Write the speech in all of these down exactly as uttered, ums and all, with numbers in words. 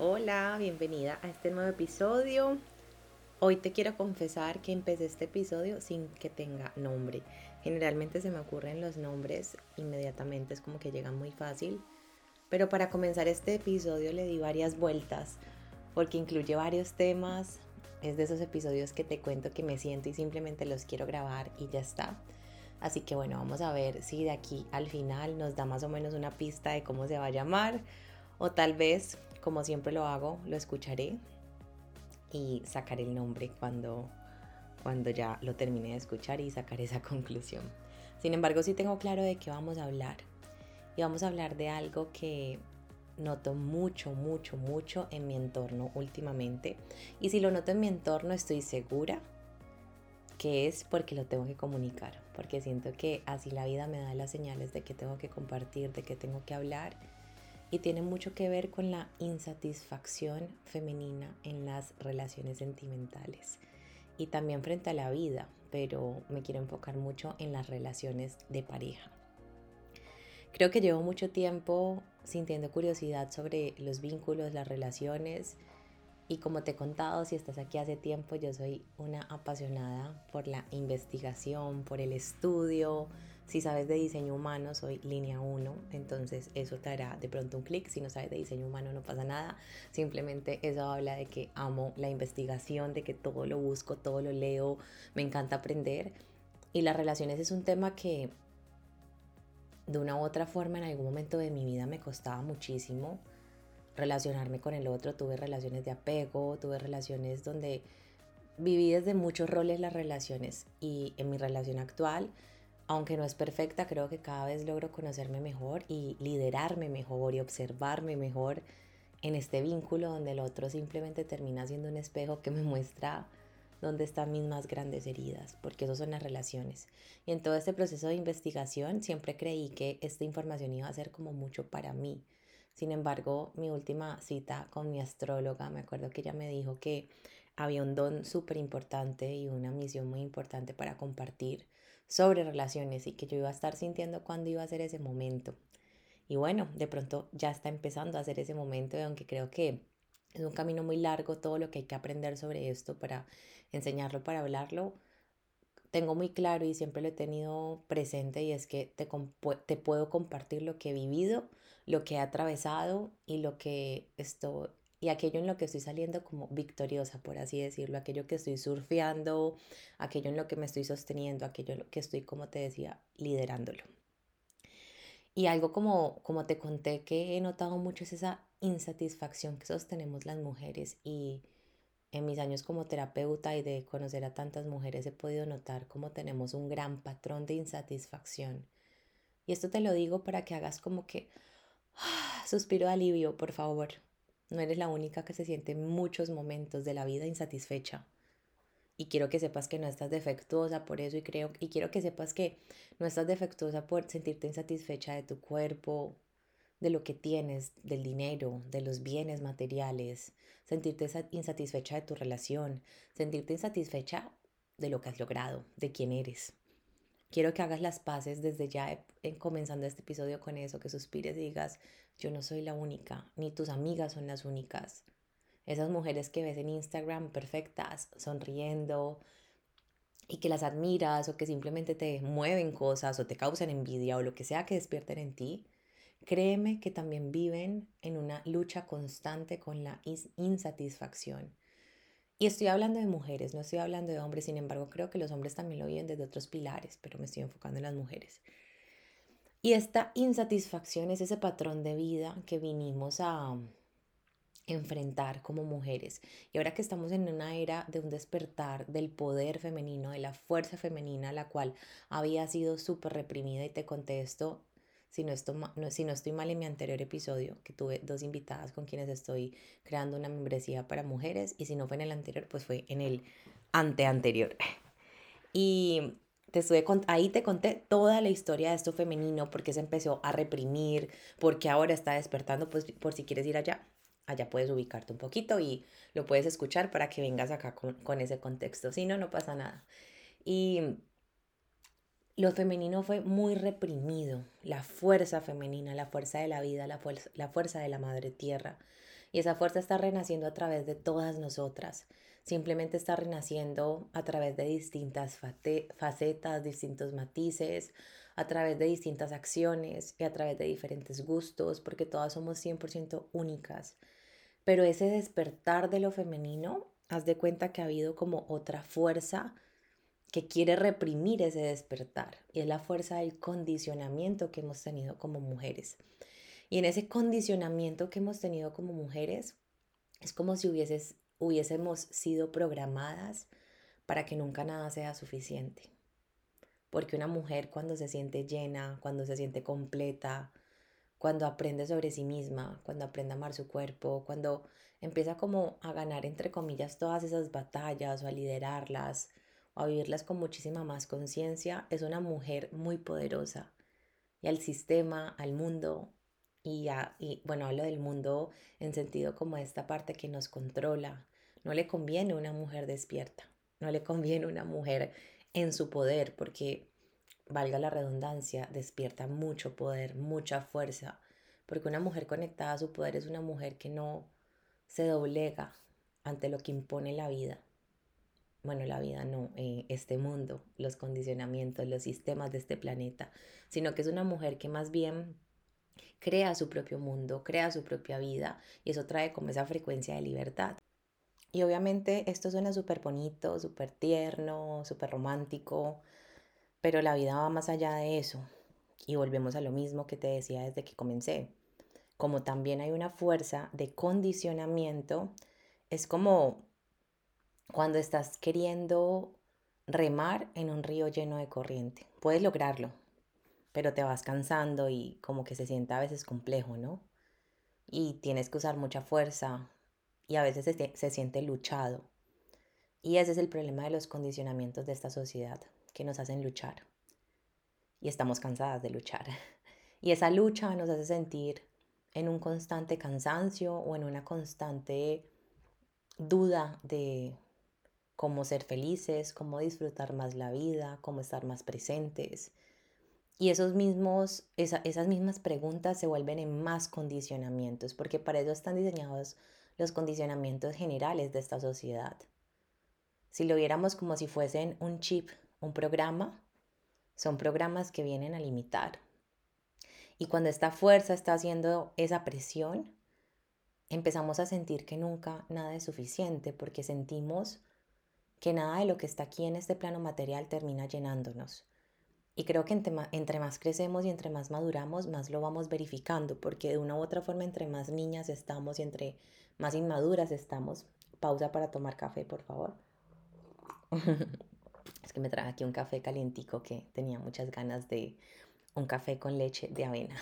Hola, bienvenida a este nuevo episodio. Hoy te quiero confesar que empecé este episodio sin que tenga nombre. Generalmente se me ocurren los nombres inmediatamente, es como que llegan muy fácil. Pero para comenzar este episodio le di varias vueltas porque incluye varios temas. Es de esos episodios que te cuento que me siento y simplemente los quiero grabar y ya está. Así que bueno, vamos a ver si de aquí al final nos da más o menos una pista de cómo se va a llamar. O tal vez, como siempre lo hago, lo escucharé y sacaré el nombre cuando, cuando ya lo termine de escuchar y sacaré esa conclusión. Sin embargo, sí tengo claro de qué vamos a hablar. Y vamos a hablar de algo que noto mucho, mucho, mucho en mi entorno últimamente. Y si lo noto en mi entorno, estoy segura que es porque lo tengo que comunicar. Porque siento que así la vida me da las señales de que tengo que compartir, de que tengo que hablar. Y tiene mucho que ver con la insatisfacción femenina en las relaciones sentimentales y también frente a la vida, pero me quiero enfocar mucho en las relaciones de pareja. Creo que llevo mucho tiempo sintiendo curiosidad sobre los vínculos, las relaciones, y como te he contado, si estás aquí hace tiempo, yo soy una apasionada por la investigación, por el estudio. Si sabes de diseño humano, soy línea uno, entonces eso te hará de pronto un clic. Si no sabes de diseño humano, no pasa nada. Simplemente eso habla de que amo la investigación, de que todo lo busco, todo lo leo, me encanta aprender. Y las relaciones es un tema que de una u otra forma en algún momento de mi vida me costaba muchísimo relacionarme con el otro. Tuve relaciones de apego, tuve relaciones donde viví desde muchos roles las relaciones, y en mi relación actual, aunque no es perfecta, creo que cada vez logro conocerme mejor y liderarme mejor y observarme mejor en este vínculo donde el otro simplemente termina siendo un espejo que me muestra dónde están mis más grandes heridas, porque eso son las relaciones. Y en todo este proceso de investigación siempre creí que esta información iba a ser como mucho para mí. Sin embargo, mi última cita con mi astróloga, me acuerdo que ella me dijo que había un don súper importante y una misión muy importante para compartir sobre relaciones, y que yo iba a estar sintiendo cuándo iba a ser ese momento. Y bueno, de pronto ya está empezando a ser ese momento, y aunque creo que es un camino muy largo todo lo que hay que aprender sobre esto para enseñarlo, para hablarlo, tengo muy claro y siempre lo he tenido presente, y es que te, te puedo compartir lo que he vivido, lo que he atravesado y lo que estoy, y aquello en lo que estoy saliendo como victoriosa, por así decirlo, aquello que estoy surfeando, aquello en lo que me estoy sosteniendo, aquello en lo que estoy, como te decía, liderándolo. Y algo como, como te conté que he notado mucho es esa insatisfacción que sostenemos las mujeres, y en mis años como terapeuta y de conocer a tantas mujeres he podido notar cómo tenemos un gran patrón de insatisfacción. Y esto te lo digo para que hagas como que ah, suspiro de alivio, por favor. No eres la única que se siente en muchos momentos de la vida insatisfecha. Y quiero que sepas que no estás defectuosa por eso, y creo y quiero que sepas que no estás defectuosa por sentirte insatisfecha de tu cuerpo, de lo que tienes, del dinero, de los bienes materiales, sentirte insatisfecha de tu relación, sentirte insatisfecha de lo que has logrado, de quién eres. Quiero que hagas las paces desde ya, en comenzando este episodio con eso, que suspires y digas, yo no soy la única, ni tus amigas son las únicas. Esas mujeres que ves en Instagram perfectas, sonriendo, y que las admiras o que simplemente te mueven cosas o te causan envidia o lo que sea que despierten en ti, créeme que también viven en una lucha constante con la insatisfacción. Y estoy hablando de mujeres, no estoy hablando de hombres. Sin embargo, creo que los hombres también lo viven desde otros pilares, pero me estoy enfocando en las mujeres. Y esta insatisfacción es ese patrón de vida que vinimos a enfrentar como mujeres. Y ahora que estamos en una era de un despertar del poder femenino, de la fuerza femenina, la cual había sido súper reprimida, y te contesto, si no, estoy, no, si no estoy mal, en mi anterior episodio, que tuve dos invitadas con quienes estoy creando una membresía para mujeres, y si no fue en el anterior, pues fue en el anteanterior. Y te estuve ahí te conté toda la historia de esto femenino, porque se empezó a reprimir, porque ahora está despertando. Pues por si quieres ir allá, allá puedes ubicarte un poquito y lo puedes escuchar para que vengas acá con, con ese contexto. Si no, no pasa nada. Y lo femenino fue muy reprimido, la fuerza femenina, la fuerza de la vida, la fuerza, la fuerza de la madre tierra. Y esa fuerza está renaciendo a través de todas nosotras. Simplemente está renaciendo a través de distintas facetas, distintos matices, a través de distintas acciones y a través de diferentes gustos, porque todas somos cien por ciento únicas. Pero ese despertar de lo femenino, haz de cuenta que ha habido como otra fuerza que quiere reprimir ese despertar, y es la fuerza del condicionamiento que hemos tenido como mujeres. Y en ese condicionamiento que hemos tenido como mujeres, es como si hubieses, hubiésemos sido programadas para que nunca nada sea suficiente. Porque una mujer cuando se siente llena, cuando se siente completa, cuando aprende sobre sí misma, cuando aprende a amar su cuerpo, cuando empieza como a ganar, entre comillas, todas esas batallas o a liderarlas o a vivirlas con muchísima más conciencia, es una mujer muy poderosa. Y al sistema, al mundo, y, a, y bueno, hablo del mundo en sentido como esta parte que nos controla. No le conviene una mujer despierta, no le conviene una mujer en su poder, porque valga la redundancia, despierta mucho poder, mucha fuerza, porque una mujer conectada a su poder es una mujer que no se doblega ante lo que impone la vida. Bueno, la vida no, eh, este mundo, los condicionamientos, los sistemas de este planeta, sino que es una mujer que más bien crea su propio mundo, crea su propia vida, y eso trae como esa frecuencia de libertad. Y obviamente esto suena súper bonito, súper tierno, súper romántico, pero la vida va más allá de eso. Y volvemos a lo mismo que te decía desde que comencé. Como también hay una fuerza de condicionamiento, es como cuando estás queriendo remar en un río lleno de corriente. Puedes lograrlo, pero te vas cansando y como que se siente a veces complejo, ¿no? Y tienes que usar mucha fuerza y a veces se, se siente luchado. Y ese es el problema de los condicionamientos de esta sociedad, que nos hacen luchar. Y estamos cansadas de luchar. Y esa lucha nos hace sentir en un constante cansancio o en una constante duda de cómo ser felices, cómo disfrutar más la vida, cómo estar más presentes. Y esos mismos, esa, esas mismas preguntas se vuelven en más condicionamientos, porque para eso están diseñados los condicionamientos generales de esta sociedad. Si lo viéramos como si fuesen un chip, un programa, son programas que vienen a limitar. Y cuando esta fuerza está haciendo esa presión, empezamos a sentir que nunca nada es suficiente, porque sentimos que nada de lo que está aquí en este plano material termina llenándonos. Y creo que entre más, entre más crecemos y entre más maduramos, más lo vamos verificando, porque de una u otra forma, entre más niñas estamos y entre más inmaduras estamos. Pausa para tomar café, por favor. Es que me traje aquí un café calientico que tenía muchas ganas de un café con leche de avena.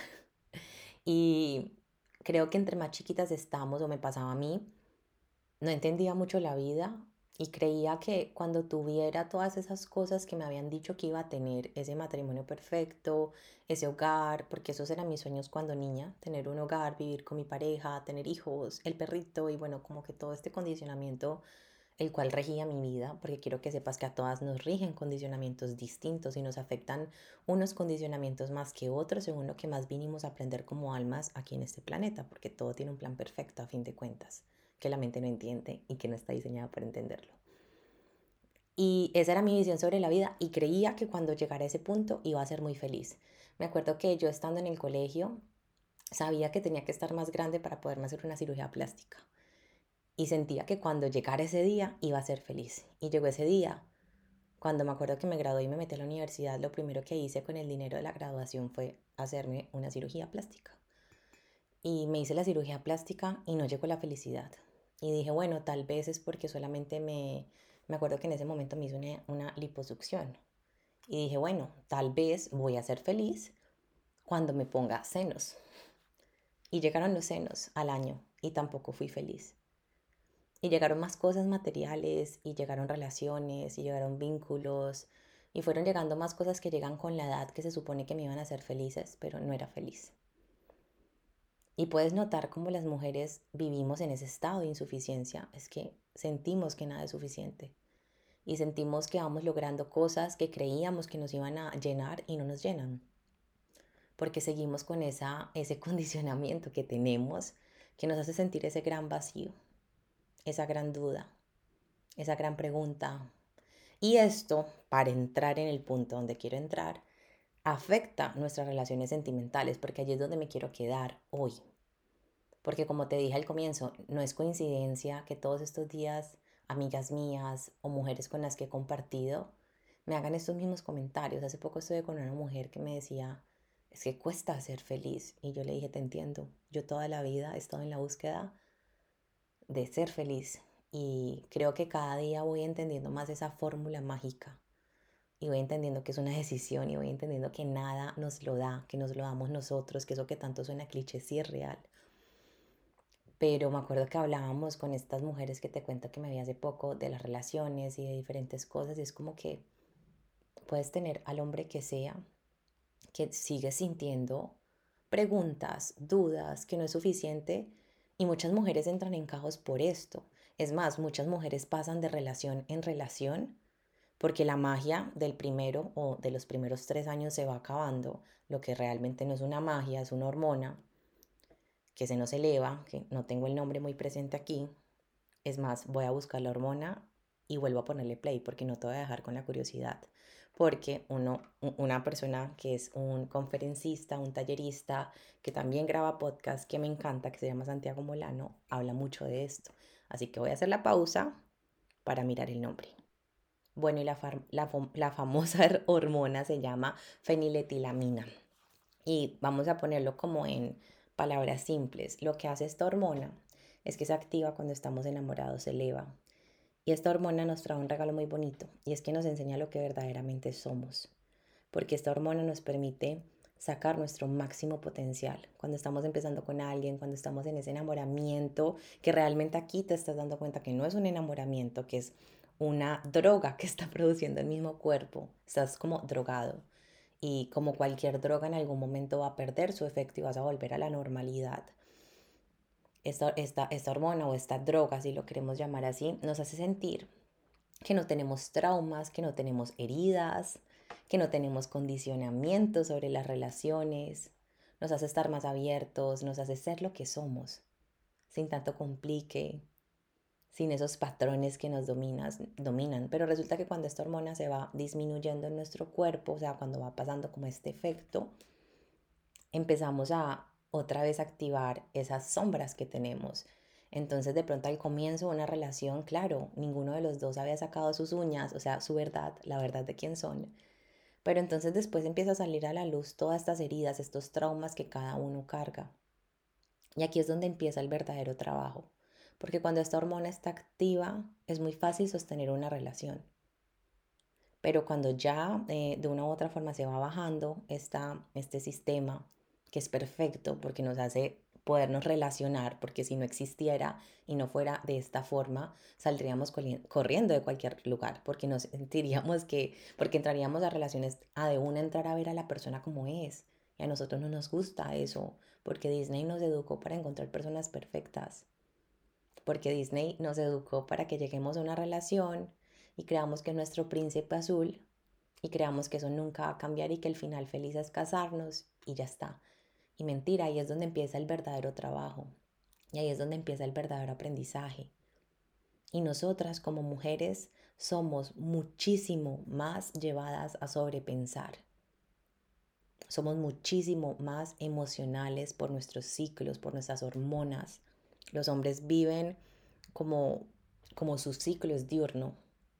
Y creo que entre más chiquitas estamos, o me pasaba a mí, no entendía mucho la vida y creía que cuando tuviera todas esas cosas que me habían dicho que iba a tener, ese matrimonio perfecto, ese hogar, porque esos eran mis sueños cuando niña, tener un hogar, vivir con mi pareja, tener hijos, el perrito y bueno, como que todo este condicionamiento el cual regía mi vida, porque quiero que sepas que a todas nos rigen condicionamientos distintos y nos afectan unos condicionamientos más que otros según lo que más vinimos a aprender como almas aquí en este planeta, porque todo tiene un plan perfecto a fin de cuentas, que la mente no entiende y que no está diseñada para entenderlo. Y esa era mi visión sobre la vida y creía que cuando llegara a ese punto iba a ser muy feliz. Me acuerdo que yo estando en el colegio sabía que tenía que estar más grande para poderme hacer una cirugía plástica. Y sentía que cuando llegara ese día iba a ser feliz. Y llegó ese día. Cuando me acuerdo que me gradué y me metí a la universidad, lo primero que hice con el dinero de la graduación fue hacerme una cirugía plástica. Y me hice la cirugía plástica y no llegó la felicidad. Y dije, bueno, tal vez es porque solamente me... Me acuerdo que en ese momento me hice una, una liposucción. Y dije, bueno, tal vez voy a ser feliz cuando me ponga senos. Y llegaron los senos al año y tampoco fui feliz. Y llegaron más cosas materiales, y llegaron relaciones, y llegaron vínculos, y fueron llegando más cosas que llegan con la edad que se supone que me iban a hacer felices, pero no era feliz. Y puedes notar cómo las mujeres vivimos en ese estado de insuficiencia, es que sentimos que nada es suficiente. Y sentimos que vamos logrando cosas que creíamos que nos iban a llenar y no nos llenan. Porque seguimos con esa, ese condicionamiento que tenemos, que nos hace sentir ese gran vacío, esa gran duda, esa gran pregunta. Y esto, para entrar en el punto donde quiero entrar, afecta nuestras relaciones sentimentales, porque allí es donde me quiero quedar hoy. Porque como te dije al comienzo, no es coincidencia que todos estos días amigas mías o mujeres con las que he compartido me hagan estos mismos comentarios. Hace poco estuve con una mujer que me decía, es que cuesta ser feliz. Y yo le dije, te entiendo, yo toda la vida he estado en la búsqueda de ser feliz. Y creo que cada día voy entendiendo más esa fórmula mágica. Y voy entendiendo que es una decisión y voy entendiendo que nada nos lo da, que nos lo damos nosotros, que eso que tanto suena cliché sí es real. Pero me acuerdo que hablábamos con estas mujeres que te cuento que me vi hace poco de las relaciones y de diferentes cosas y es como que puedes tener al hombre que sea, que sigue sintiendo preguntas, dudas, que no es suficiente y muchas mujeres entran en caos por esto. Es más, muchas mujeres pasan de relación en relación porque la magia del primero o de los primeros tres años se va acabando, lo que realmente no es una magia, es una hormona que se nos eleva, que no tengo el nombre muy presente aquí. Es más, voy a buscar la hormona y vuelvo a ponerle play porque no te voy a dejar con la curiosidad. Porque uno, una persona que es un conferencista, un tallerista, que también graba podcast, que me encanta, que se llama Santiago Molano, habla mucho de esto. Así que voy a hacer la pausa para mirar el nombre. Bueno, y la, la, la famosa hormona se llama feniletilamina. Y vamos a ponerlo como en palabras simples. Lo que hace esta hormona es que se activa cuando estamos enamorados, se eleva. Y esta hormona nos trae un regalo muy bonito y es que nos enseña lo que verdaderamente somos. Porque esta hormona nos permite sacar nuestro máximo potencial. Cuando estamos empezando con alguien, cuando estamos en ese enamoramiento, que realmente aquí te estás dando cuenta que no es un enamoramiento, que es una droga que está produciendo el mismo cuerpo. Estás como drogado. Y como cualquier droga en algún momento va a perder su efecto y vas a volver a la normalidad. Esta, esta, esta hormona o esta droga, si lo queremos llamar así, nos hace sentir que no tenemos traumas, que no tenemos heridas, que no tenemos condicionamientos sobre las relaciones, nos hace estar más abiertos, nos hace ser lo que somos, sin tanto complique, sin esos patrones que nos dominas, dominan. Pero resulta que cuando esta hormona se va disminuyendo en nuestro cuerpo, o sea, cuando va pasando como este efecto, empezamos a otra vez activar esas sombras que tenemos. Entonces de pronto al comienzo de una relación, claro, ninguno de los dos había sacado sus uñas, o sea, su verdad, la verdad de quién son. Pero entonces después empieza a salir a la luz todas estas heridas, estos traumas que cada uno carga. Y aquí es donde empieza el verdadero trabajo. Porque cuando esta hormona está activa, es muy fácil sostener una relación. Pero cuando ya eh, de una u otra forma se va bajando esta, este sistema, que es perfecto porque nos hace podernos relacionar, porque si no existiera y no fuera de esta forma, saldríamos corriendo de cualquier lugar, porque nos sentiríamos que, porque entraríamos a relaciones a de una entrar a ver a la persona como es. Y a nosotros no nos gusta eso, porque Disney nos educó para encontrar personas perfectas, porque Disney nos educó para que lleguemos a una relación y creamos que es nuestro príncipe azul y creamos que eso nunca va a cambiar y que el final feliz es casarnos y ya está. Y mentira, ahí es donde empieza el verdadero trabajo y ahí es donde empieza el verdadero aprendizaje. Y nosotras como mujeres somos muchísimo más llevadas a sobrepensar. Somos muchísimo más emocionales por nuestros ciclos, por nuestras hormonas. Los hombres viven como, como su ciclo es diurno.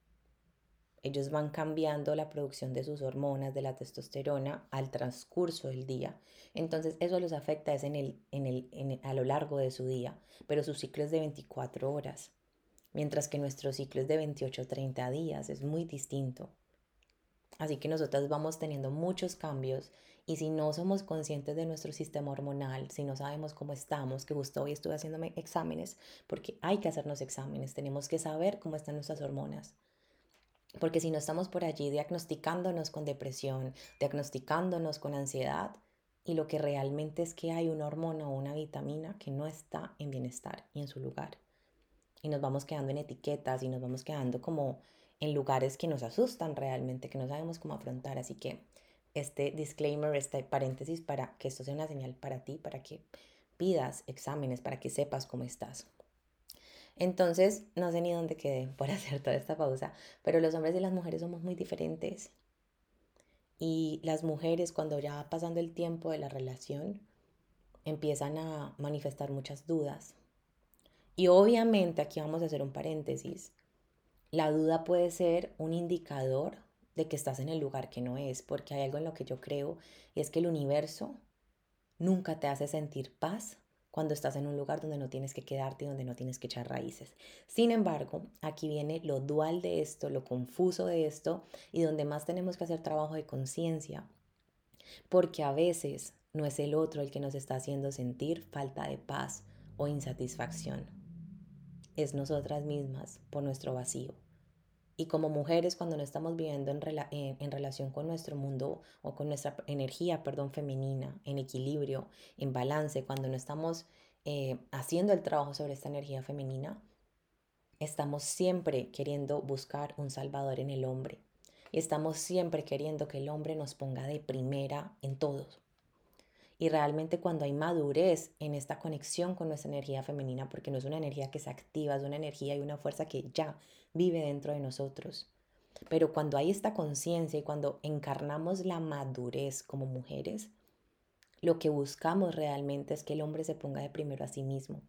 Ellos van cambiando la producción de sus hormonas, de la testosterona, al transcurso del día. Entonces eso los afecta es en el, en el, en el, a lo largo de su día, pero su ciclo es de veinticuatro horas, mientras que nuestro ciclo es de veintiocho a treinta días, es muy distinto. Así que nosotras vamos teniendo muchos cambios y si no somos conscientes de nuestro sistema hormonal, si no sabemos cómo estamos, que justo hoy estuve haciéndome exámenes, porque hay que hacernos exámenes, tenemos que saber cómo están nuestras hormonas. Porque si no estamos por allí diagnosticándonos con depresión, diagnosticándonos con ansiedad, y lo que realmente es que hay una hormona o una vitamina que no está en bienestar y en su lugar. Y nos vamos quedando en etiquetas y nos vamos quedando como en lugares que nos asustan realmente, que no sabemos cómo afrontar. Así que este disclaimer, este paréntesis para que esto sea una señal para ti, para que pidas exámenes para que sepas cómo estás. Entonces, no sé ni dónde quedé por hacer toda esta pausa, pero los hombres y las mujeres somos muy diferentes. Y las mujeres, cuando ya va pasando el tiempo de la relación, empiezan a manifestar muchas dudas. Y obviamente aquí vamos a hacer un paréntesis. La duda puede ser un indicador de que estás en el lugar que no es, porque hay algo en lo que yo creo, y es que el universo nunca te hace sentir paz cuando estás en un lugar donde no tienes que quedarte y donde no tienes que echar raíces. Sin embargo, aquí viene lo dual de esto, lo confuso de esto, y donde más tenemos que hacer trabajo de conciencia, porque a veces no es el otro el que nos está haciendo sentir falta de paz o insatisfacción. Es nosotras mismas por nuestro vacío. Y como mujeres, cuando no estamos viviendo en, rela en, en, relación con nuestro mundo o con nuestra energía, perdón, femenina, en equilibrio, en balance, cuando no estamos eh, haciendo el trabajo sobre esta energía femenina, estamos siempre queriendo buscar un salvador en el hombre. Y estamos siempre queriendo que el hombre nos ponga de primera en todos. Y realmente cuando hay madurez en esta conexión con nuestra energía femenina, porque no es una energía que se activa, es una energía y una fuerza que ya vive dentro de nosotros. Pero cuando hay esta conciencia y cuando encarnamos la madurez como mujeres, lo que buscamos realmente es que el hombre se ponga de primero a sí mismo.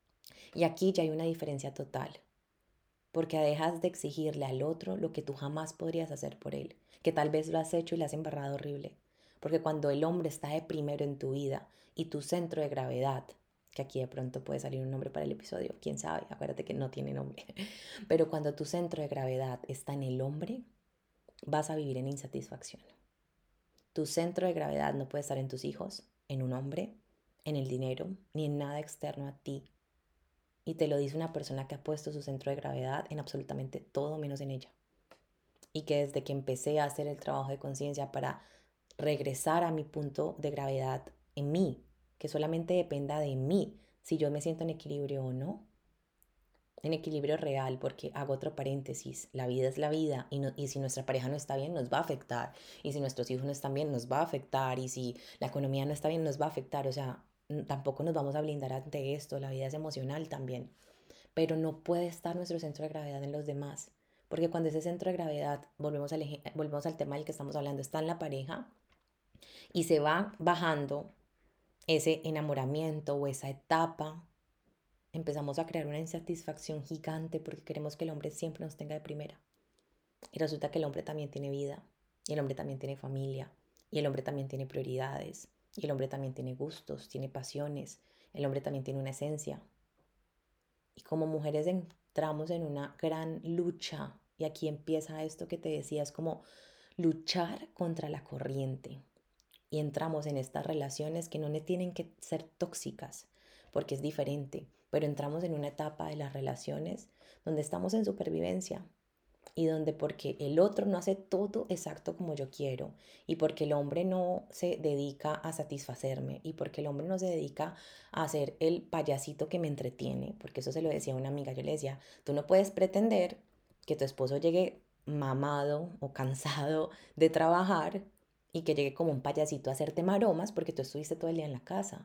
Y aquí ya hay una diferencia total, porque dejas de exigirle al otro lo que tú jamás podrías hacer por él, que tal vez lo has hecho y le has embarrado horrible. Porque cuando el hombre está de primero en tu vida y tu centro de gravedad, que aquí de pronto puede salir un nombre para el episodio, quién sabe, acuérdate que no tiene nombre, pero cuando tu centro de gravedad está en el hombre, vas a vivir en insatisfacción. Tu centro de gravedad no puede estar en tus hijos, en un hombre, en el dinero, ni en nada externo a ti. Y te lo dice una persona que ha puesto su centro de gravedad en absolutamente todo menos en ella. Y que desde que empecé a hacer el trabajo de conciencia para regresar a mi punto de gravedad en mí, que solamente dependa de mí si yo me siento en equilibrio o no, en equilibrio real, porque hago otro paréntesis, la vida es la vida y, no, y si nuestra pareja no está bien nos va a afectar, y si nuestros hijos no están bien nos va a afectar, y si la economía no está bien nos va a afectar, o sea, tampoco nos vamos a blindar ante esto, la vida es emocional también, pero no puede estar nuestro centro de gravedad en los demás, porque cuando ese centro de gravedad, volvemos al, volvemos al tema del que estamos hablando, está en la pareja y se va bajando ese enamoramiento o esa etapa, empezamos a crear una insatisfacción gigante porque queremos que el hombre siempre nos tenga de primera. Y resulta que el hombre también tiene vida, y el hombre también tiene familia, y el hombre también tiene prioridades, y el hombre también tiene gustos, tiene pasiones, el hombre también tiene una esencia. Y como mujeres entramos en una gran lucha, y aquí empieza esto que te decía, es como luchar contra la corriente. Y entramos en estas relaciones que no tienen que ser tóxicas, porque es diferente, pero entramos en una etapa de las relaciones donde estamos en supervivencia y donde porque el otro no hace todo exacto como yo quiero y porque el hombre no se dedica a satisfacerme y porque el hombre no se dedica a ser el payasito que me entretiene, porque eso se lo decía a una amiga, yo le decía, tú no puedes pretender que tu esposo llegue mamado o cansado de trabajar y que llegue como un payasito a hacerte maromas porque tú estuviste todo el día en la casa.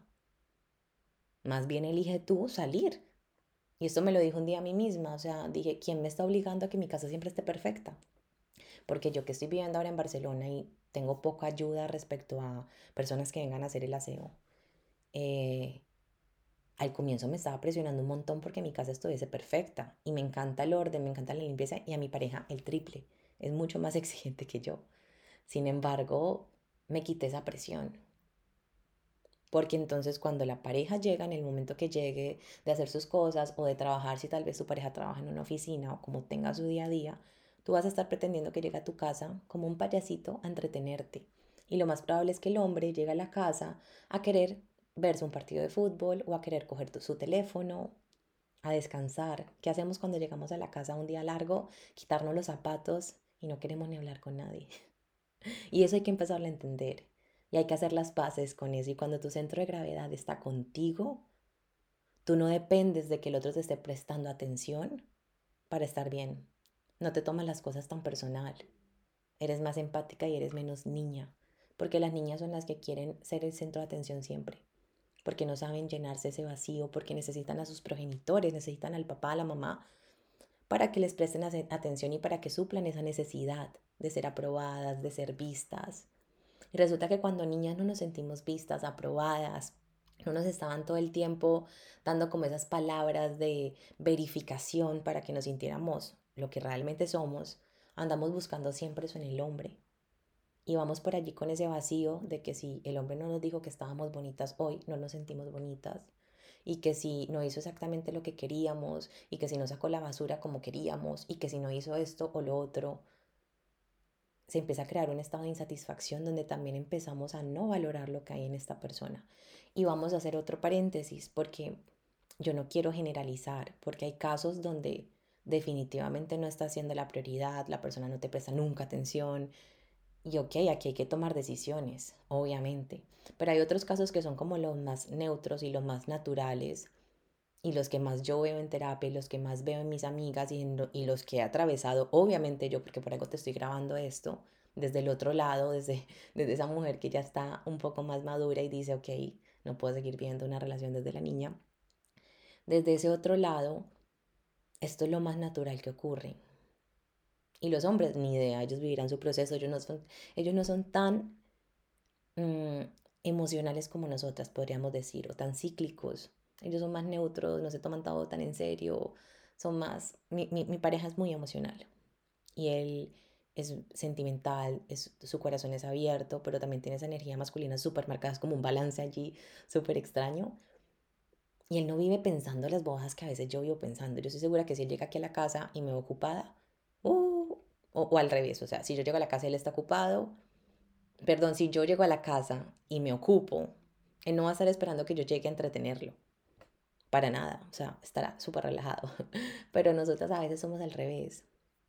Más bien elige tú salir. Y esto me lo dijo un día a mí misma, o sea, dije, ¿quién me está obligando a que mi casa siempre esté perfecta? Porque yo que estoy viviendo ahora en Barcelona y tengo poca ayuda respecto a personas que vengan a hacer el aseo, eh, al comienzo me estaba presionando un montón porque mi casa estuviese perfecta y me encanta el orden, me encanta la limpieza y a mi pareja el triple, es mucho más exigente que yo. Sin embargo, me quité esa presión. Porque entonces cuando la pareja llega, en el momento que llegue de hacer sus cosas o de trabajar, si tal vez su pareja trabaja en una oficina o como tenga su día a día, tú vas a estar pretendiendo que llegue a tu casa como un payasito a entretenerte. Y lo más probable es que el hombre llegue a la casa a querer verse un partido de fútbol o a querer coger tu- su teléfono, a descansar. ¿Qué hacemos cuando llegamos a la casa un día largo? Quitarnos los zapatos y no queremos ni hablar con nadie. Y eso hay que empezarlo a entender. Y hay que hacer las paces con eso. Y cuando tu centro de gravedad está contigo, tú no dependes de que el otro te esté prestando atención para estar bien. No te tomas las cosas tan personal. Eres más empática y eres menos niña. Porque las niñas son las que quieren ser el centro de atención siempre. porque no saben llenarse ese vacío, porque necesitan a sus progenitores, necesitan al papá, a la mamá, para que les presten atención y para que suplan esa necesidad de ser aprobadas, de ser vistas. Y resulta que cuando niñas no nos sentimos vistas, aprobadas, no nos estaban todo el tiempo dando como esas palabras de verificación para que nos sintiéramos lo que realmente somos, andamos buscando siempre eso en el hombre. Y vamos por allí con ese vacío de que si el hombre no nos dijo que estábamos bonitas hoy, no nos sentimos bonitas. Y que si no hizo exactamente lo que queríamos, y que si no sacó la basura como queríamos, y que si no hizo esto o lo otro, se empieza a crear un estado de insatisfacción donde también empezamos a no valorar lo que hay en esta persona. Y vamos a hacer otro paréntesis porque yo no quiero generalizar, porque hay casos donde definitivamente no está siendo la prioridad, la persona no te presta nunca atención. Y ok, aquí hay que tomar decisiones, obviamente. Pero hay otros casos que son como los más neutros y los más naturales y los que más yo veo en terapia y los que más veo en mis amigas y, en, y los que he atravesado, obviamente yo, porque por algo te estoy grabando esto, desde el otro lado, desde, desde esa mujer que ya está un poco más madura y dice, ok, no puedo seguir viendo una relación desde la niña. Desde ese otro lado, esto es lo más natural que ocurre. Y los hombres, ni idea, ellos vivirán su proceso, ellos no son, ellos no son tan mmm, emocionales como nosotras, podríamos decir, o tan cíclicos. Ellos son más neutros, no se toman todo tan en serio, son más... Mi, mi, mi pareja es muy emocional y él es sentimental, es, su corazón es abierto, pero también tiene esa energía masculina súper marcada, es como un balance allí súper extraño. Y él no vive pensando las bobadas que a veces yo vivo pensando. Yo estoy segura que si él llega aquí a la casa y me ve ocupada, uh, o, o al revés, o sea, si yo llego a la casa y él está ocupado, perdón, si yo llego a la casa y me ocupo, él no va a estar esperando que yo llegue a entretenerlo. Para nada, o sea, estará súper relajado. Pero nosotras a veces somos al revés.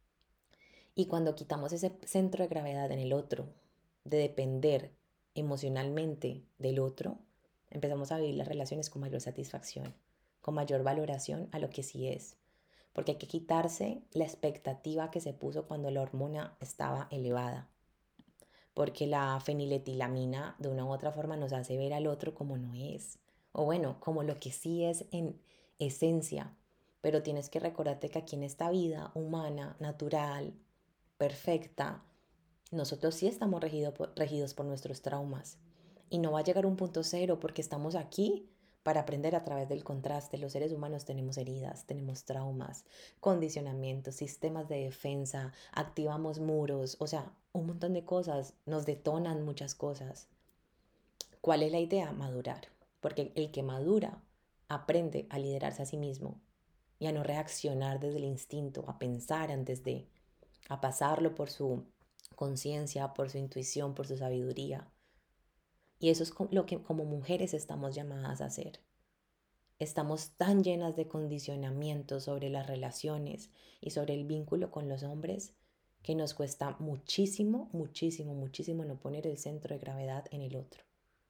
Y cuando quitamos ese centro de gravedad en el otro, de depender emocionalmente del otro, empezamos a vivir las relaciones con mayor satisfacción, con mayor valoración a lo que sí es. Porque hay que quitarse la expectativa que se puso cuando la hormona estaba elevada. Porque la feniletilamina de una u otra forma nos hace ver al otro como no es. O bueno, como lo que sí es en esencia. Pero tienes que recordarte que aquí en esta vida humana, natural, perfecta, nosotros sí estamos regido por, regidos por nuestros traumas. Y no va a llegar un punto cero porque estamos aquí para aprender a través del contraste. Los seres humanos tenemos heridas, tenemos traumas, condicionamientos, sistemas de defensa, activamos muros, o sea, un montón de cosas, nos detonan muchas cosas. ¿Cuál es la idea? Madurar. Porque el que madura aprende a liderarse a sí mismo y a no reaccionar desde el instinto, a pensar antes de, a pasarlo por su conciencia, por su intuición, por su sabiduría. Y eso es lo que como mujeres estamos llamadas a hacer. Estamos tan llenas de condicionamientos sobre las relaciones y sobre el vínculo con los hombres que nos cuesta muchísimo, muchísimo, muchísimo no poner el centro de gravedad en el otro.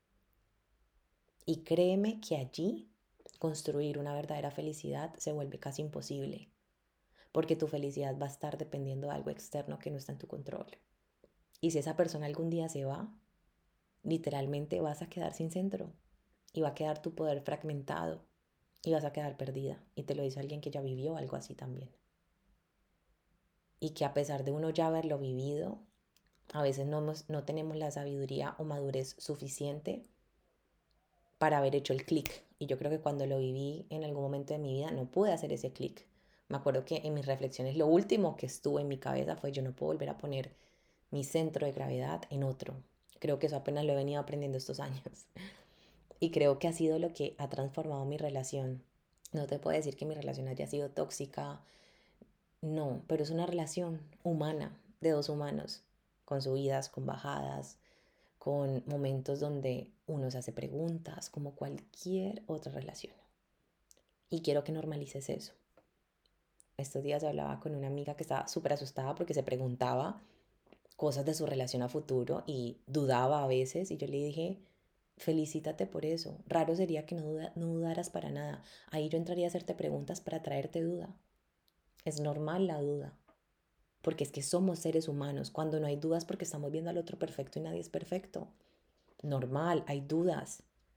Y créeme que allí construir una verdadera felicidad se vuelve casi imposible, porque tu felicidad va a estar dependiendo de algo externo que no está en tu control. Y si esa persona algún día se va, literalmente vas a quedar sin centro y va a quedar tu poder fragmentado y vas a quedar perdida. Y te lo dice alguien que ya vivió algo así también. Y que a pesar de uno ya haberlo vivido, a veces no, hemos, no tenemos la sabiduría o madurez suficiente para haber hecho el clic. Y yo creo que cuando lo viví en algún momento de mi vida no pude hacer ese clic. Me acuerdo que en mis reflexiones lo último que estuvo en mi cabeza fue yo no puedo volver a poner mi centro de gravedad en otro. Creo que eso apenas lo he venido aprendiendo estos años. Y creo que ha sido lo que ha transformado mi relación. No te puedo decir que mi relación haya sido tóxica, no, pero es una relación humana, de dos humanos, con subidas, con bajadas, con momentos donde uno se hace preguntas, como cualquier otra relación. Y quiero que normalices eso. Estos días hablaba con una amiga que estaba súper asustada porque se preguntaba cosas de su relación a futuro y dudaba a veces y yo le dije, felicítate por eso. Raro sería que no, duda, no dudaras para nada. Ahí yo entraría a hacerte preguntas para traerte duda. Es normal la duda, porque es que somos seres humanos. Cuando no hay dudas porque estamos viendo al otro perfecto y nadie es perfecto. Normal, hay dudas,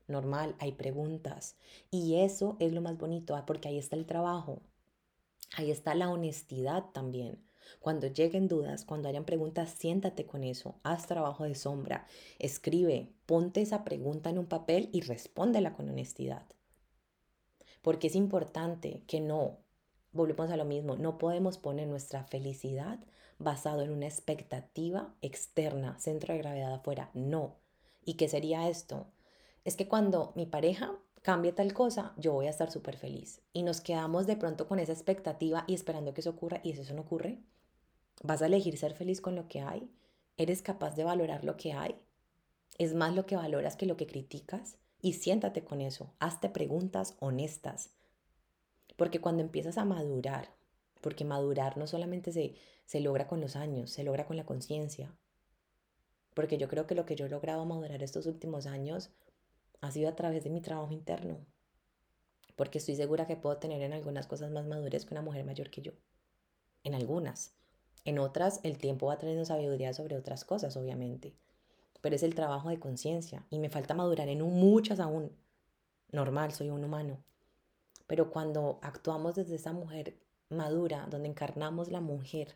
normal, hay preguntas. Y eso es lo más bonito, ah, porque ahí está el trabajo, ahí está la honestidad también. Cuando lleguen dudas, cuando hayan preguntas, siéntate con eso, haz trabajo de sombra, escribe, ponte esa pregunta en un papel y respóndela con honestidad. Porque es importante que no, volvemos a lo mismo, no podemos poner nuestra felicidad basado en una expectativa externa, centro de gravedad afuera, no. ¿Y qué sería esto? Es que cuando mi pareja cambie tal cosa, yo voy a estar súper feliz. Y nos quedamos de pronto con esa expectativa y esperando que eso ocurra, y si eso no ocurre, vas a elegir ser feliz con lo que hay. ¿Eres capaz de valorar lo que hay? ¿Es más lo que valoras que lo que criticas? Y siéntate con eso, hazte preguntas honestas. Porque cuando empiezas a madurar, porque madurar no solamente se, se logra con los años, se logra con la conciencia. Porque yo creo que lo que yo he logrado madurar estos últimos años ha sido a través de mi trabajo interno. Porque estoy segura que puedo tener en algunas cosas más madurez que una mujer mayor que yo. En algunas. En otras, el tiempo va trayendo sabiduría sobre otras cosas, obviamente. Pero es el trabajo de conciencia. Y me falta madurar en muchas aún. Normal, soy un humano. Pero cuando actuamos desde esa mujer madura, donde encarnamos la mujer,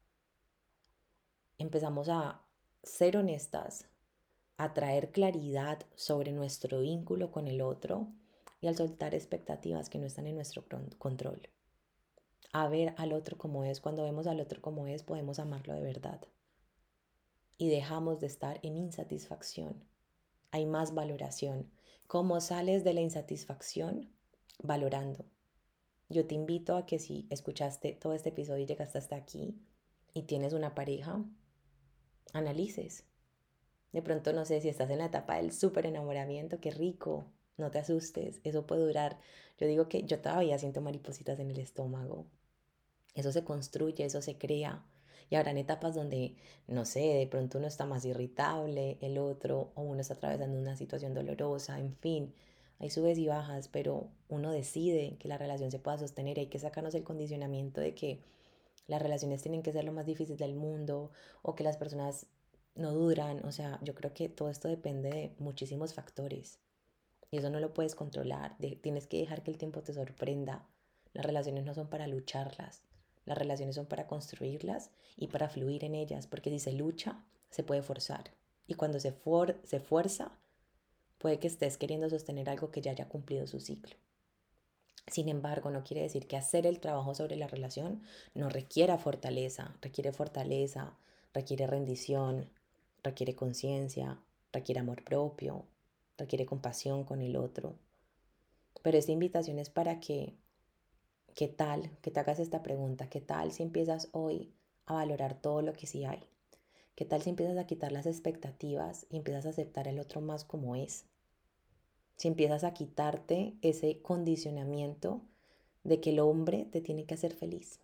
empezamos a ser honestas, a traer claridad sobre nuestro vínculo con el otro y al soltar expectativas que no están en nuestro control. A ver al otro como es. Cuando vemos al otro como es, podemos amarlo de verdad. Y dejamos de estar en insatisfacción. Hay más valoración. ¿Cómo sales de la insatisfacción? Valorando. Yo te invito a que si escuchaste todo este episodio y llegaste hasta aquí y tienes una pareja, analices. De pronto no sé si estás en la etapa del súper enamoramiento, qué rico, no te asustes, eso puede durar. Yo digo que yo todavía siento maripositas en el estómago. Eso se construye, eso se crea. Y habrán etapas donde, no sé, de pronto uno está más irritable, el otro, o uno está atravesando una situación dolorosa, en fin. Hay subes y bajas, pero uno decide que la relación se pueda sostener. Hay que sacarnos el condicionamiento de que las relaciones tienen que ser lo más difícil del mundo o que las personas no duran. O sea, yo creo que todo esto depende de muchísimos factores y eso no lo puedes controlar. De, tienes que dejar que el tiempo te sorprenda. Las relaciones no son para lucharlas. Las relaciones son para construirlas y para fluir en ellas, porque si se lucha, se puede forzar. Y cuando se, for se fuerza, puede que estés queriendo sostener algo que ya haya cumplido su ciclo. Sin embargo, no quiere decir que hacer el trabajo sobre la relación no requiera fortaleza. Requiere fortaleza, requiere rendición, requiere conciencia, requiere amor propio, requiere compasión con el otro. Pero esta invitación es para que, ¿qué tal? Que te hagas esta pregunta. ¿Qué tal si empiezas hoy a valorar todo lo que sí hay? ¿Qué tal si empiezas a quitar las expectativas y empiezas a aceptar el otro más como es? Si empiezas a quitarte ese condicionamiento de que el hombre te tiene que hacer feliz.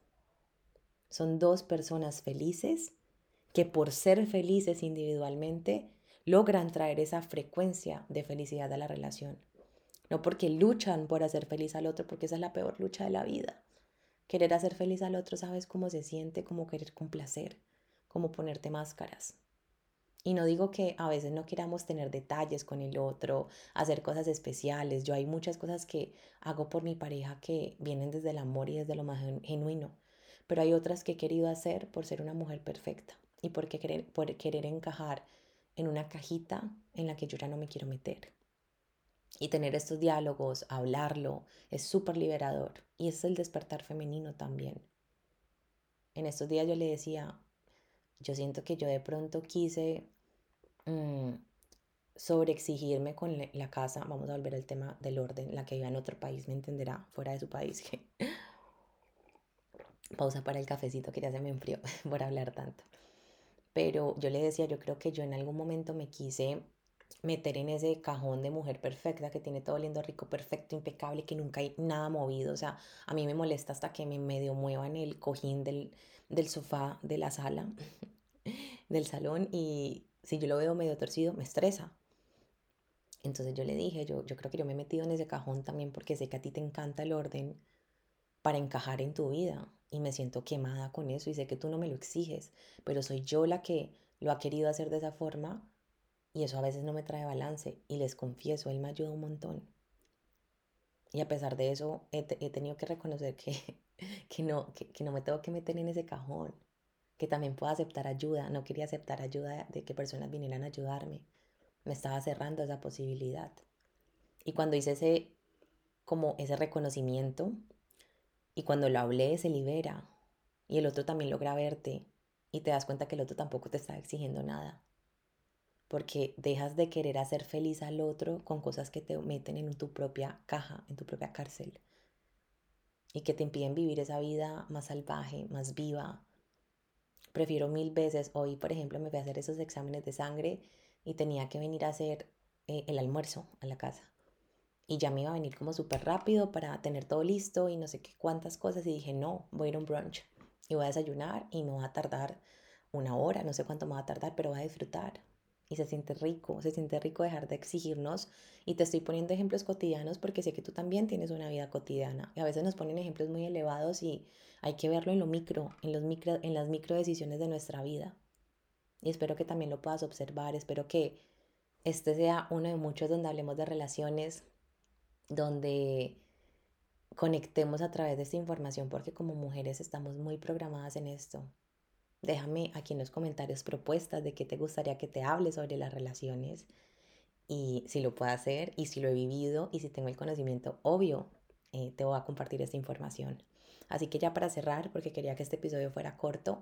Son dos personas felices que por ser felices individualmente logran traer esa frecuencia de felicidad a la relación. No porque luchan por hacer feliz al otro, porque esa es la peor lucha de la vida. Querer hacer feliz al otro, sabes cómo se siente, como querer complacer, como ponerte máscaras. Y no digo que a veces no queramos tener detalles con el otro, hacer cosas especiales. Yo hay muchas cosas que hago por mi pareja que vienen desde el amor y desde lo más genuino. Pero hay otras que he querido hacer por ser una mujer perfecta y por querer, por querer encajar en una cajita en la que yo ya no me quiero meter. Y tener estos diálogos, hablarlo, es súper liberador. Y es el despertar femenino también. En estos días yo le decía, yo siento que yo de pronto quise mmm, sobreexigirme con la casa. Vamos a volver al tema del orden. La que viva en otro país me entenderá, fuera de su país. Pausa para el cafecito que ya se me enfrió por hablar tanto. Pero yo le decía, yo creo que yo en algún momento me quise meter en ese cajón de mujer perfecta que tiene todo lindo, rico, perfecto, impecable, que nunca hay nada movido. O sea, a mí me molesta hasta que me medio muevan el cojín del, del sofá de la sala, del salón, y si yo lo veo medio torcido, me estresa. Entonces yo le dije, yo, yo creo que yo me he metido en ese cajón también porque sé que a ti te encanta el orden para encajar en tu vida y me siento quemada con eso y sé que tú no me lo exiges, pero soy yo la que lo ha querido hacer de esa forma Y eso a veces no me trae balance. Y les confieso, él me ayuda un montón. Y a pesar de eso, he, te- he tenido que reconocer que, que, no, que, que no me tengo que meter en ese cajón. Que también puedo aceptar ayuda. No quería aceptar ayuda de que personas vinieran a ayudarme. Me estaba cerrando esa posibilidad. Y cuando hice ese, como ese reconocimiento, y cuando lo hablé, se libera. Y el otro también logra verte. Y te das cuenta que el otro tampoco te está exigiendo nada. Porque dejas de querer hacer feliz al otro con cosas que te meten en tu propia caja, en tu propia cárcel. Y que te impiden vivir esa vida más salvaje, más viva. Prefiero mil veces, hoy por ejemplo me fui a hacer esos exámenes de sangre y tenía que venir a hacer eh, el almuerzo a la casa. Y ya me iba a venir como súper rápido para tener todo listo y no sé qué cuántas cosas. Y dije, no, voy a ir a un brunch y voy a desayunar y me va a tardar una hora, no sé cuánto me va a tardar, pero voy a disfrutar. Y se siente rico, se siente rico dejar de exigirnos. Y te estoy poniendo ejemplos cotidianos porque sé que tú también tienes una vida cotidiana. Y a veces nos ponen ejemplos muy elevados y hay que verlo en lo micro, en, los micro, en las micro decisiones de nuestra vida. Y espero que también lo puedas observar. Espero que este sea uno de muchos donde hablemos de relaciones, donde conectemos a través de esta información, porque como mujeres estamos muy programadas en esto. Déjame aquí en los comentarios propuestas de qué te gustaría que te hable sobre las relaciones y si lo puedo hacer y si lo he vivido y si tengo el conocimiento, obvio, eh, te voy a compartir esta información. Así que ya para cerrar, porque quería que este episodio fuera corto,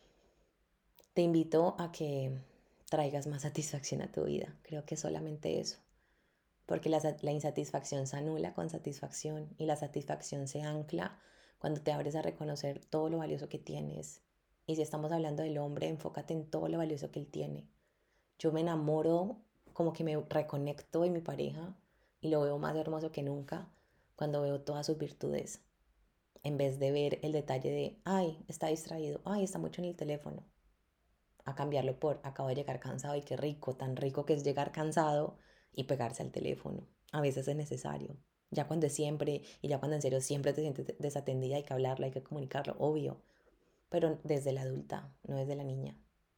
te invito a que traigas más satisfacción a tu vida. Creo que solamente eso. Porque la, la insatisfacción se anula con satisfacción y la satisfacción se ancla cuando te abres a reconocer todo lo valioso que tienes. Y si estamos hablando del hombre, enfócate en todo lo valioso que él tiene. Yo me enamoro, como que me reconecto en mi pareja y lo veo más hermoso que nunca cuando veo todas sus virtudes, en vez de ver el detalle de, ay, está distraído, ay, está mucho en el teléfono, a cambiarlo por, acabo de llegar cansado y qué rico, tan rico que es llegar cansado y pegarse al teléfono. A veces es necesario. Ya cuando es siempre y ya cuando en serio siempre te sientes desatendida, hay que hablarlo, hay que comunicarlo, obvio. Pero desde la adulta, no desde la niña.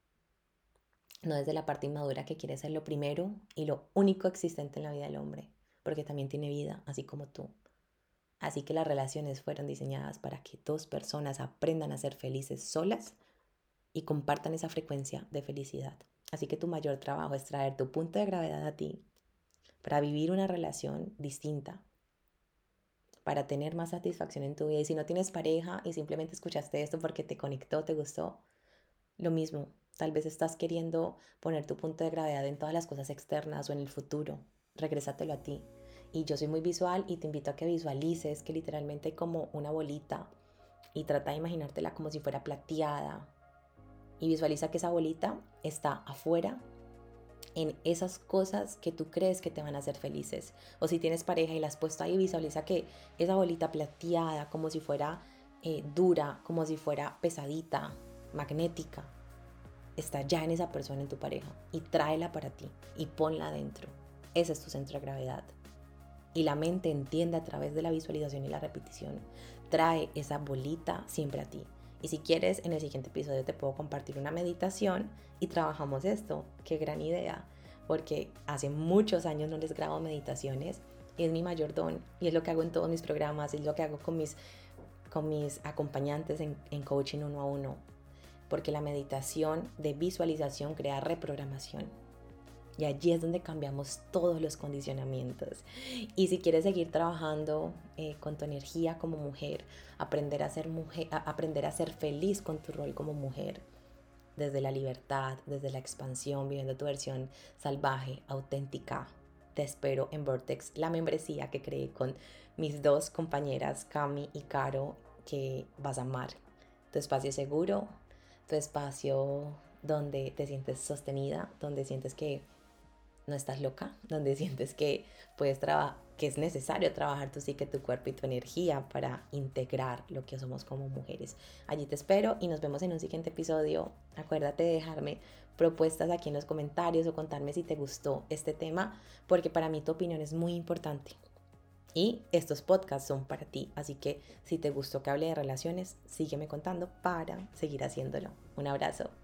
No desde la parte inmadura que quiere ser lo primero y lo único existente en la vida del hombre. Porque también tiene vida, así como tú. Así que las relaciones fueron diseñadas para que dos personas aprendan a ser felices solas y compartan esa frecuencia de felicidad. Así que tu mayor trabajo es traer tu punto de gravedad a ti para vivir una relación distinta, para tener más satisfacción en tu vida. Y si no tienes pareja y simplemente escuchaste esto porque te conectó, te gustó, lo mismo. Tal vez estás queriendo poner tu punto de gravedad en todas las cosas externas o en el futuro. Regrésatelo a ti. Y yo soy muy visual y te invito a que visualices que literalmente hay como una bolita y trata de imaginártela como si fuera plateada, y visualiza que esa bolita está afuera en esas cosas que tú crees que te van a hacer felices. O si tienes pareja y la has puesto ahí, visualiza que esa bolita plateada, como si fuera eh, dura, como si fuera pesadita, magnética, está ya en esa persona, en tu pareja, y tráela para ti y ponla adentro. Ese es tu centro de gravedad. Y la mente entiende a través de la visualización y la repetición. Trae esa bolita siempre a ti. Y si quieres, en el siguiente episodio te puedo compartir una meditación y trabajamos esto. Qué gran idea. Porque hace muchos años no les grabo meditaciones y es mi mayor don. Y es lo que hago en todos mis programas, es lo que hago con mis, con mis acompañantes en, en coaching uno a uno. Porque la meditación de visualización crea reprogramación. Y allí es donde cambiamos todos los condicionamientos. Y si quieres seguir trabajando eh, con tu energía como mujer, aprender a ser mujer, a aprender a ser feliz con tu rol como mujer, desde la libertad, desde la expansión, viviendo tu versión salvaje, auténtica, te espero en Vortex, la membresía que creé con mis dos compañeras, Cami y Caro, que vas a amar. Tu espacio seguro, tu espacio donde te sientes sostenida, donde sientes que no estás loca, donde sientes que puedes trabajar, que es necesario trabajar tu psique, tu cuerpo y tu energía para integrar lo que somos como mujeres. Allí te espero y nos vemos en un siguiente episodio. Acuérdate de dejarme propuestas aquí en los comentarios o contarme si te gustó este tema, porque para mí tu opinión es muy importante. Y estos podcasts son para ti, así que si te gustó que hable de relaciones, sígueme contando para seguir haciéndolo. Un abrazo.